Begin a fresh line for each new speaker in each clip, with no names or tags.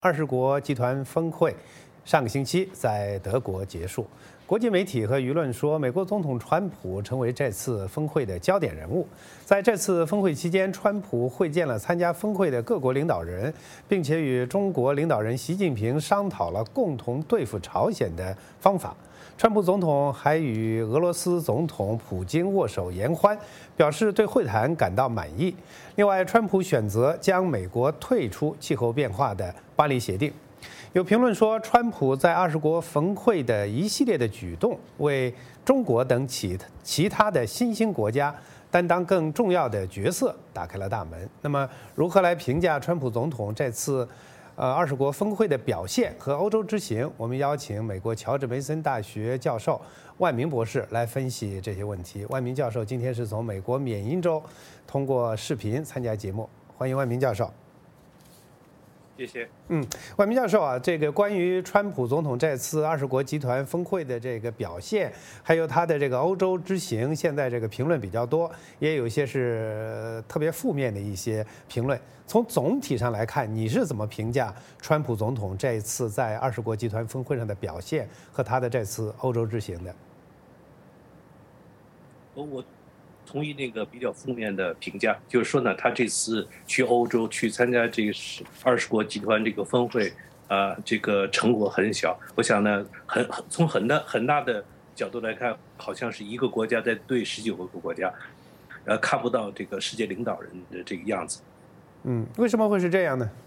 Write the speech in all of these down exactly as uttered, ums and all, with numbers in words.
二十国集团峰会上个星期在德国结束，国际媒体和舆论说，美国总统川普成为这次峰会的焦点人物。在这次峰会期间，川普会见了参加峰会的各国领导人，并且与中国领导人习近平商讨了共同对付朝鲜的方法。川普总统还与俄罗斯总统普京握手言欢，表示对会谈感到满意。另外，川普选择将美国退出气候变化的巴黎协定。有评论说，川普在二十国峰会的一系列的举动，为中国等其其他的新兴国家担当更重要的角色打开了大门。那么，如何来评价川普总统这次呃二十国峰会的表现和欧洲之行？我们邀请美国乔治梅森大学教授万明博士来分析这些问题。万明教授今天是从美国缅因州通过视频参加节目，欢迎万明教授。
谢谢。
嗯，万明教授啊，这个关于川普总统这次二十国集团峰会的这个表现，还有他的这个欧洲之行，现在这个评论比较多，也有一些是特别负面的一些评论。从总体上来看，你是怎么评价川普总统这一次在二十国集团峰会上的表现和他的这次欧洲之行的？
我同意那个比较负面的评价，就是说呢，他这次去欧洲去参加这个二十国集团这个峰会，啊、呃，这个成果很小。我想呢，很从很大很大的角度来看，好像是一个国家在对十九个国家，呃，看不到这个世界领导人的这个样子。
嗯，为什么会是这样呢？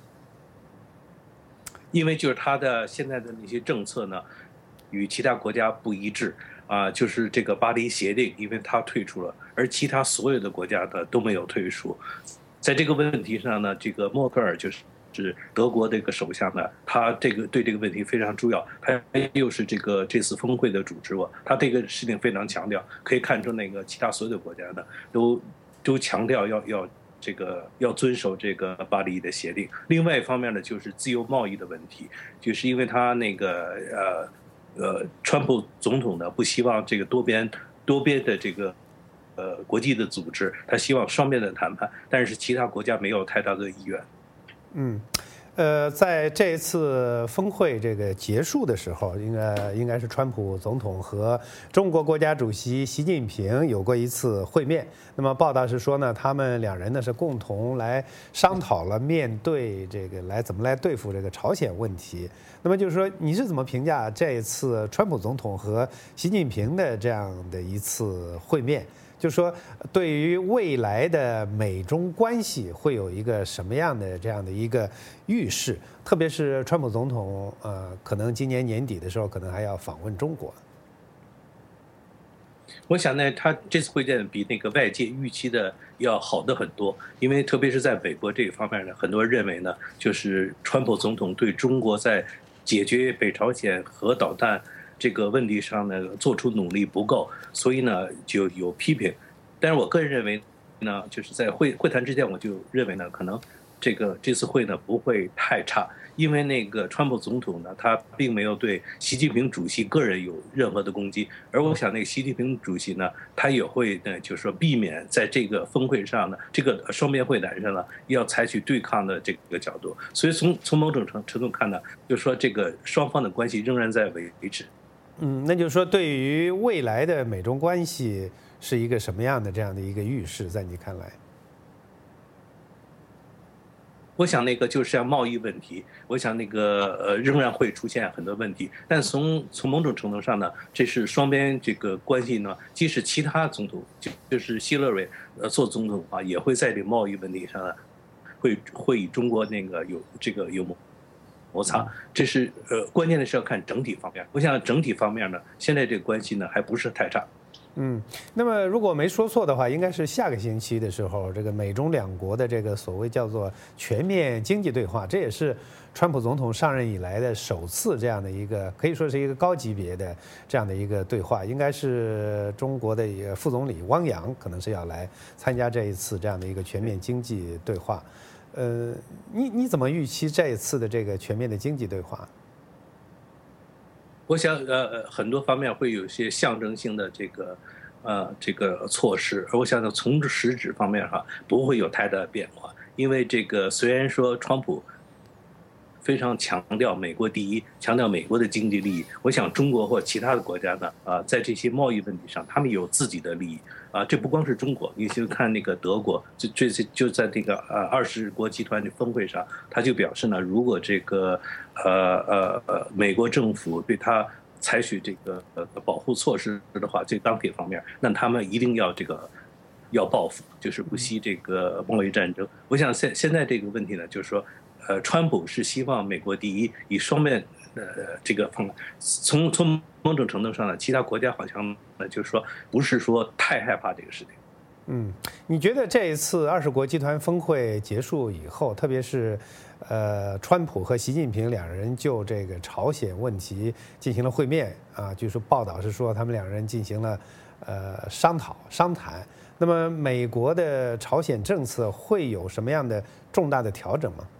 因为就是他的现在的那些政策呢，与其他国家不一致。啊，就是这个巴黎协定，因为他退出了，而其他所有的国家呢都没有退出。在这个问题上呢，这个默克尔就是是德国这个首相呢，他这个对这个问题非常重要，他又是这个这次峰会的主持人，他这个事情非常强调，可以看出那个其他所有的国家呢都都强调要要这个要遵守这个巴黎的协定。另外一方面呢，就是自由贸易的问题，就是因为他那个呃。呃，川普总统呢不希望这个多边多边的这个呃国际的组织，他希望双边的谈判，但是其他国家没有太大的意愿。
嗯，呃，在这一次峰会这个结束的时候，应该应该是川普总统和中国国家主席习近平有过一次会面。那么报道是说呢，他们两人呢是共同来商讨了面对这个来怎么来对付这个朝鲜问题。那么就是说，你是怎么评价这一次川普总统和习近平的这样的一次会面？就是说，对于未来的美中关系会有一个什么样的这样的一个预示？特别是川普总统，呃，可能今年年底的时候，可能还要访问中国。
我想呢，他这次会见比那个外界预期的要好的很多，因为特别是在美国这一方面呢，很多人认为呢，就是川普总统对中国在解决北朝鲜核导弹这个问题上呢做出努力不够，所以呢就有批评。但是我个人认为呢，就是在会会谈之前，我就认为呢，可能这个这次会呢不会太差，因为那个川普总统呢，他并没有对习近平主席个人有任何的攻击，而我想那个习近平主席呢，他也会呢，就是说避免在这个峰会上呢，这个双边会谈上呢，要采取对抗的这个角度。所以从从某种程程度看呢，就是说这个双方的关系仍然在维持。
嗯，那就是说，对于未来的美中关系是一个什么样的这样的一个预示，在你看来？
我想那个就是像贸易问题，我想那个呃仍然会出现很多问题，但从从某种程度上呢，这是双边这个关系呢，即使其他总统就就是希勒瑞呃做总统啊，也会在这个贸易问题上呢，会会与中国那个有这个有摩擦，这是呃关键的是要看整体方面。我想整体方面呢，现在这个关系呢还不是太差。
嗯，那么如果没说错的话，应该是下个星期的时候，这个美中两国的这个所谓叫做全面经济对话，这也是川普总统上任以来的首次这样的一个，可以说是一个高级别的这样的一个对话，应该是中国的一个副总理汪洋可能是要来参加这一次这样的一个全面经济对话。呃，你你怎么预期这一次的这个全面的经济对话？
我想，呃，很多方面会有一些象征性的这个，呃，这个措施。而我想呢，从实质方面哈，不会有太大的变化，因为这个虽然说川普非常强调美国第一，强调美国的经济利益。我想中国或其他的国家呢，啊，在这些贸易问题上，他们有自己的利益啊。这不光是中国，你就看那个德国，就这次就在这个呃二十国集团的峰会上，他就表示呢，如果这个呃呃呃美国政府对他采取这个呃保护措施的话，这钢铁方面，那他们一定要这个。要报复，就是不惜这个贸易战争。我想现现在这个问题呢，就是说，呃，川普是希望美国第一，以双面呃这个方，从从某种程度上呢，其他国家好像呢，就是说不是说太害怕这个事情。
嗯，你觉得这一次二十国集团峰会结束以后，特别是呃，川普和习近平两人就这个朝鲜问题进行了会面啊，就是报道是说他们两人进行了呃商讨商谈。那么美国的朝鲜政策会有什么样的重大的调整吗？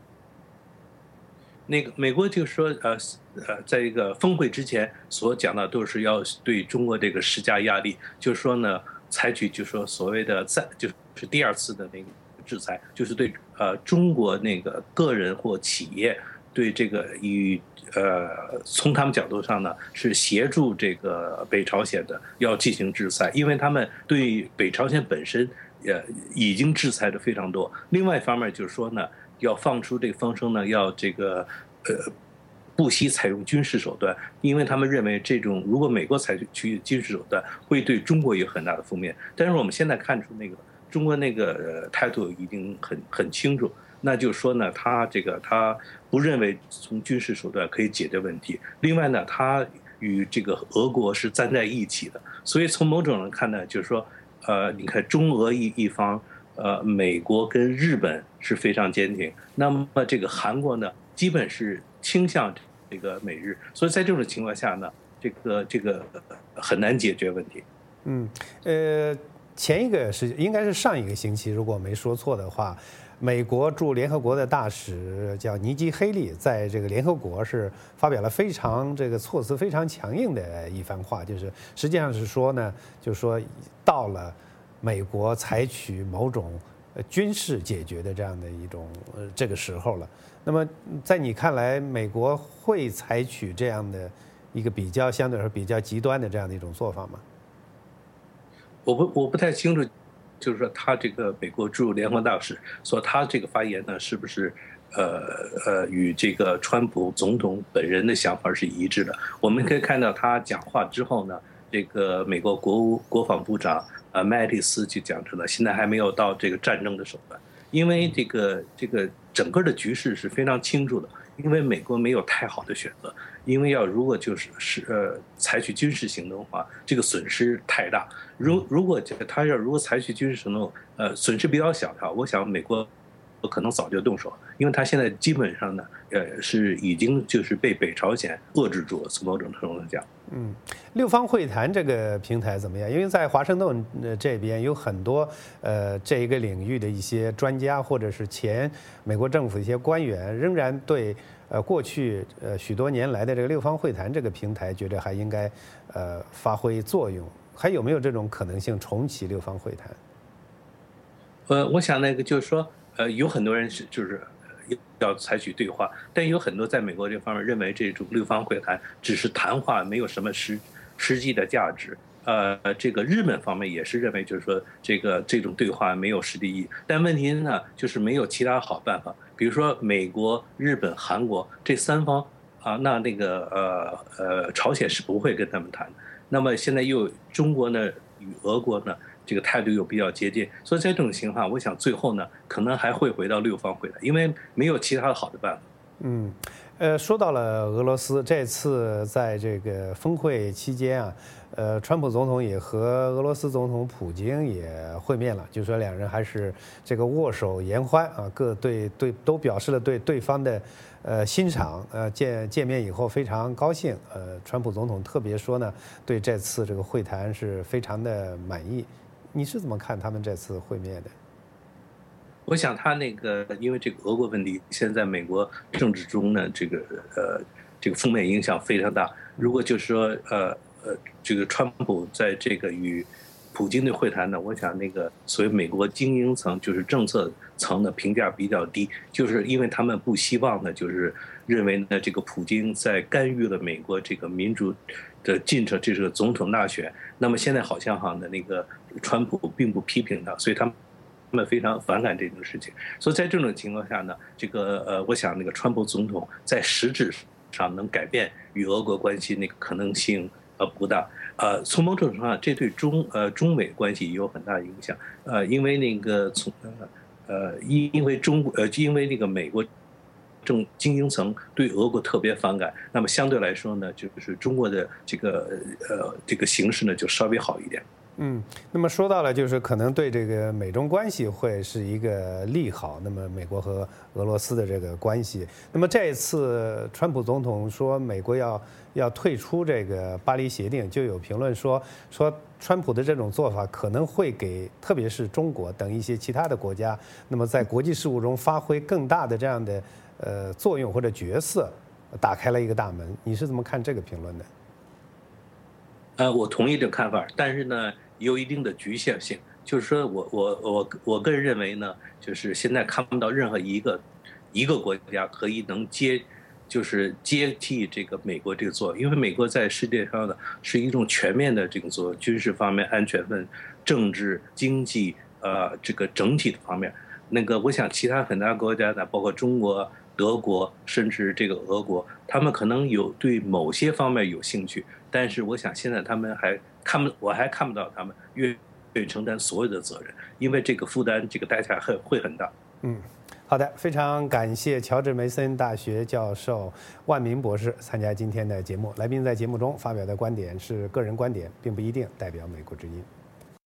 那个美国就是说，呃呃，在这个峰会之前所讲的都是要对中国这个施加压力，就是说呢，采取就是说所谓的再就是第二次的那个制裁，就是对呃中国那个个人或企业对这个与呃从他们角度上呢是协助这个北朝鲜的要进行制裁，因为他们对北朝鲜本身呃已经制裁的非常多。另外一方面就是说呢，要放出这个风声呢，要这个呃不惜采用军事手段，因为他们认为这种如果美国采取军事手段会对中国有很大的负面。但是我们现在看出那个中国那个呃态度已经很很清楚。那就是说呢，他这个他不认为从军事手段可以解决问题。另外呢，他与这个俄国是站在一起的，所以从某种人看呢，就是说，呃，你看中俄一一方，呃，美国跟日本是非常坚挺，那么这个韩国呢，基本是倾向这个美日，所以在这种情况下呢，这个这个很难解决问题。
嗯，呃，前一个是应该是上一个星期，如果没说错的话。美国驻联合国的大使叫尼基·黑利，在这个联合国是发表了非常这个措辞非常强硬的一番话，就是实际上是说呢，就是说到了美国采取某种军事解决的这样的一种呃这个时候了。那么在你看来，美国会采取这样的一个比较相对来说比较极端的这样的一种做法吗？
我不我不太清楚。就是说，他这个美国驻联合国大使说他这个发言呢，是不是呃呃与这个川普总统本人的想法是一致的？我们可以看到他讲话之后呢，这个美国国务国防部长呃麦蒂斯就讲出了，现在还没有到这个战争的手段，因为这个这个整个的局势是非常清楚的，因为美国没有太好的选择。因为要如果就是是呃采取军事行动的话，这个损失太大。如如果他要如果采取军事行动，呃损失比较小的话，我想美国可能早就动手，因为他现在基本上呢，呃是已经就是被北朝鲜遏制住了，从某种程度上讲。
嗯，六方会谈这个平台怎么样？因为在华盛顿这边有很多呃这一个领域的一些专家或者是前美国政府一些官员，仍然对呃过去呃许多年来的这个六方会谈这个平台，觉得还应该呃发挥作用。还有没有这种可能性重启六方会谈？
呃，我想那个就是说，呃，有很多人是就是要采取对话，但有很多在美国这方面认为这种六方会谈只是谈话，没有什么实实际的价值。呃，这个日本方面也是认为，就是说这个这种对话没有实际意义。但问题呢，就是没有其他好办法，比如说美国、日本、韩国这三方啊，那那个呃呃，朝鲜是不会跟他们谈的。那么现在又中国呢与俄国呢？这个态度又比较接近，所以在这种情况，我想最后呢，可能还会回到六方会谈，因为没有其他好的办法。
嗯，呃，说到了俄罗斯，这次在这个峰会期间啊，呃，川普总统也和俄罗斯总统普京也会面了，就说两人还是这个握手言欢啊，各对对都表示了对对方的呃欣赏，呃见见面以后非常高兴，呃，川普总统特别说呢，对这次这个会谈是非常的满意。你是怎么看他们这次会面的？
我想他那个，因为这个俄国问题，现在美国政治中呢，这个呃，这个负面影响非常大。如果就是说，呃呃，这个川普在这个与普京的会谈呢，我想那个所谓美国精英层就是政策层的评价比较低，就是因为他们不希望呢，就是认为呢这个普京在干预了美国这个民主的进程，这是个总统大选。那么现在好像哈的那个川普并不批评他，所以他们。他们非常反感这种事情，所以在这种情况下呢，这个呃，我想那个川普总统在实质上能改变与俄国关系那个可能性呃不大，呃，从某种程度上，这对中呃中美关系也有很大影响，呃，因为那个从呃呃因因为中呃因为那个美国政精英层对俄国特别反感，那么相对来说呢，就是中国的这个呃这个形势呢就稍微好一点。
嗯，那么说到了，就是可能对这个美中关系会是一个利好。那么美国和俄罗斯的这个关系，那么这一次川普总统说美国要要退出这个巴黎协定，就有评论说说川普的这种做法可能会给特别是中国等一些其他的国家，那么在国际事务中发挥更大的这样的呃作用或者角色，打开了一个大门。你是怎么看这个评论的？
呃，我同意这个看法，但是呢，有一定的局限性。就是说我我我我个人认为呢，就是现在看不到任何一个一个国家可以能接，就是接替这个美国这个作用，因为美国在世界上呢是一种全面的这个作用，军事方面、安全分、政治、经济，呃，这个整体的方面。那个，我想其他很多国家呢，包括中国、德国，甚至这个俄国，他们可能有对某些方面有兴趣。但是我想现在他们还看不，我还看不到他们愿意承担所有的责任，因为这个负担，这个代价很会很大。
嗯，好的，非常感谢乔治梅森大学教授万民博士参加今天的节目。来宾在节目中发表的观点是个人观点，并不一定代表美国之音。